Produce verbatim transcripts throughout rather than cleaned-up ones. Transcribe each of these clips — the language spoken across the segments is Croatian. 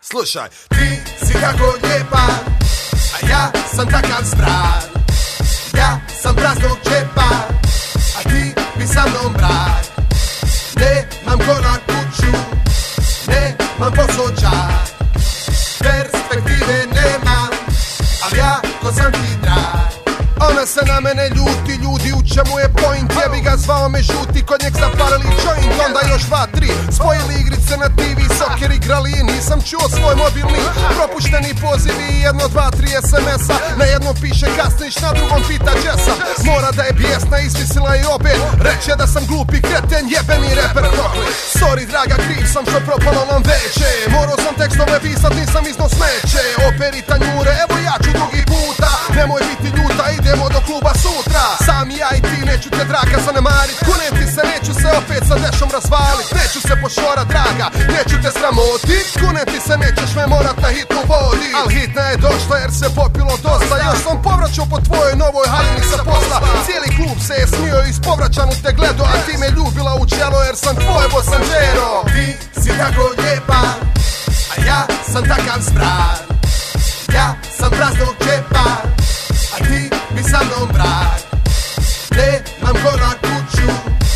Slušaj, ti si tako lijepa, a ja sam takav stran. Ja sam praznog džepa, a ti bi sa mnom brak. Nemam konak kuću, nemam posao čak, perspektive nemam, ali ja ko sam ti drag. Ona se na mene ljuti, ljudi u čemu je point. Jebi ga, zvao me žuti, kod njeg zapalili joint. Onda još dva, tri, spojili igrice na ti vi, soker igrali i nisam čuo svoj mobilni. Propušteni pozivi i jedno, dva, tri es em es-a. Na jednom piše kasniš, na drugom pita Jessa. Mora da je bijesna, izmislila i opet reće da sam glupi kreten, jebeni reper proklet. Sorry draga, kriv sam što propalo nam veće. Morao sam tekstove pisat, nisam izno smeće. Operi tanjure, evo ja ću drugi puta. Nemoj biti ljuta, idemo do kluba sutra. Sam ja i ti, neću te draga zanemarit. Kunem ti se, neću se opet sa dešom razvalit. Neću se pošora draga, neću te sramotit. Kunem ti se, nećeš me morat na hitnu vodit. Al hitna je došla jer se popilo dosta. Još sam povraćao po tvojoj novoj haljini sa posla. Cijeli klub se je smio i s povraćanu te gledo. A ti me ljubila u čelo jer sam tvoj bosanđero. Ti si tako lijepa, a ja sam takav stran. Ja sam praznog džepa, a ti mi sa mnom brak. Nemam konak kuću,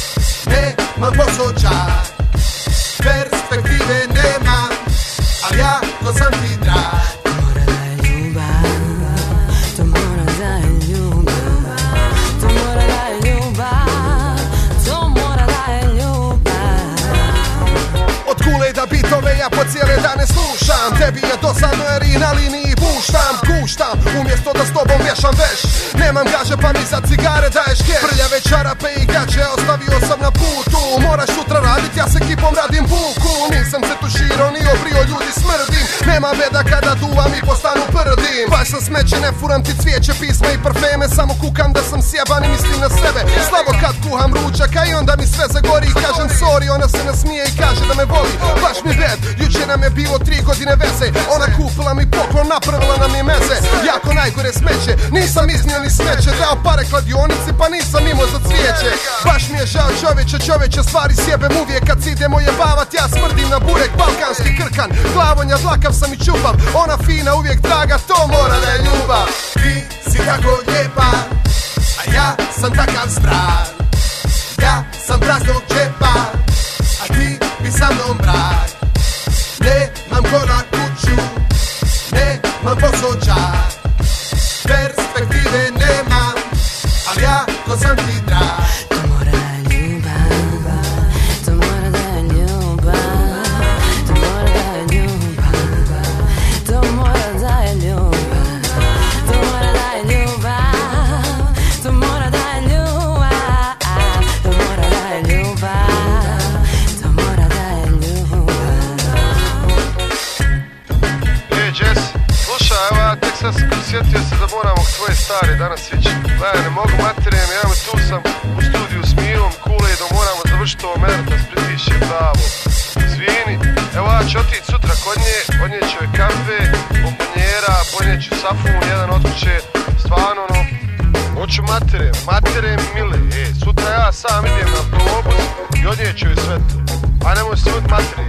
nemam posao čak, perspektive nemam, ali ja ko sam ti drag. To mora da je ljubav, to mora da je ljubav, to mora da je ljubav, to mora da je ljubav. Od kule da bitove ja po cijele dane slušam. Tebi je dosadno jer i na liniji puštam, kuštam, umjesto da s tobom vješam veš. Nemam gaže pa mi za cigare daješ keš. Prljave čarape i gaće ostavio sam na putu. Moraš sutra radit, ja s ekipom radim buku. Nisam se tuširao ni obrio, ljudi smrdim. Nema beda kada duvam i postanu prdim. Baš sam smeće, ne furam ti cvijeće, pisma i parfeme. Samo kukam da sam sjeban i mislim na sebe. Slabo kad kuham ručaka i onda mi sve zagori. Kažem sorry, ona se nasmije i kaže da me voli. Baš mi bed, jučer nam je bilo tri godine veze. Ona kupila mi poklon, napravila nam je meze. Jako najgore smeće, nisam iznio ni smeće. Dao pare kladionici pa nisam imao za cvijeće. Baš mi je žao čoveče, čoveče stvari sjebem uvijek. Kad si idemo jebavat ja smrdim na burek, balkanski krkan. Glavonja, dlakav sam i čupav, ona fina uvijek draga, to mora da je ljubav. Ti si tako lijepa, a ja sam takav stran. Ja sam praznog džepa, a ti bi sa mnom brak. Nemam konak kuću, nemam posao čak, perspektive nemam, ali ja ko sam ti drag. To mora da je ljubav, to mora da je ljubav, to mora da je ljubav, to mora da je ljubav, to mora da je ljubav, to mora da je ljubav, to mora da je ljubav, to mora da je ljubav. Ej Jess, slušaj, evo ja tek sad sjetio se da moram ovog tvoje stare danas ići. Gledaj, ne mogu materijem, evo tu sam u studiju s Mirom, Kuledom, moramo završiti ovo Merta, Splitiše, bravo. Zvini, evo ja ću otići sutra kod nje, odnijet ću joj kafe, bombonjera, ponijet ću safun, jedan od kuće, stvarno ono, hoću materijem, materijem mile, e, sutra ja sam idem na autobus i odnijet ću joj sve to. A nemoj se uvijek materijem.